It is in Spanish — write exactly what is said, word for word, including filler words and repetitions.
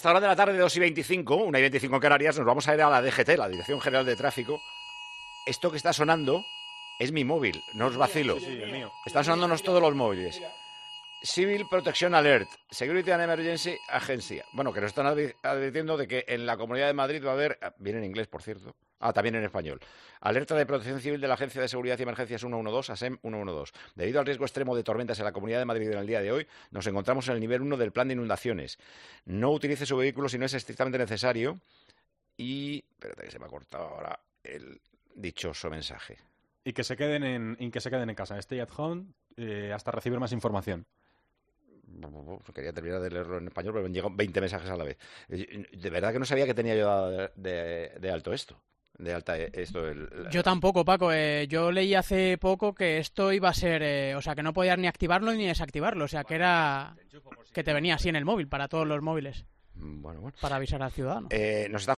Hasta la hora de la tarde, dos y veinticinco, una y veinticinco en Canarias, nos vamos a ir a la D G T, la Dirección General de Tráfico. Esto que está sonando es mi móvil, no os vacilo. Sí, sí, el mío. Están sonándonos todos los móviles. Civil Protection Alert, Security and Emergency Agency. Bueno, que nos están advirtiendo de que en la Comunidad de Madrid va a haber, viene en inglés, por cierto, ah, también en español, alerta de protección civil de la Agencia de Seguridad y Emergencias ciento doce, ASEM ciento doce. Debido al riesgo extremo de tormentas en la Comunidad de Madrid en el día de hoy, nos encontramos en el nivel uno del plan de inundaciones. No utilice su vehículo si no es estrictamente necesario. Y, espérate que se me ha cortado ahora el dichoso mensaje. Y que se queden en, y que se queden en casa, stay at home, eh, hasta recibir más información. Quería terminar de leerlo en español, pero me llegan veinte mensajes a la vez. De verdad que no sabía que tenía yo dado de, de, de alto esto. De alta esto. El, el... Yo tampoco, Paco. Eh, yo leí hace poco que esto iba a ser, eh, o sea, que no podías ni activarlo ni desactivarlo, o sea, que era que te venía así en el móvil para todos los móviles. Bueno, bueno. Para avisar al ciudadano. Eh, nos está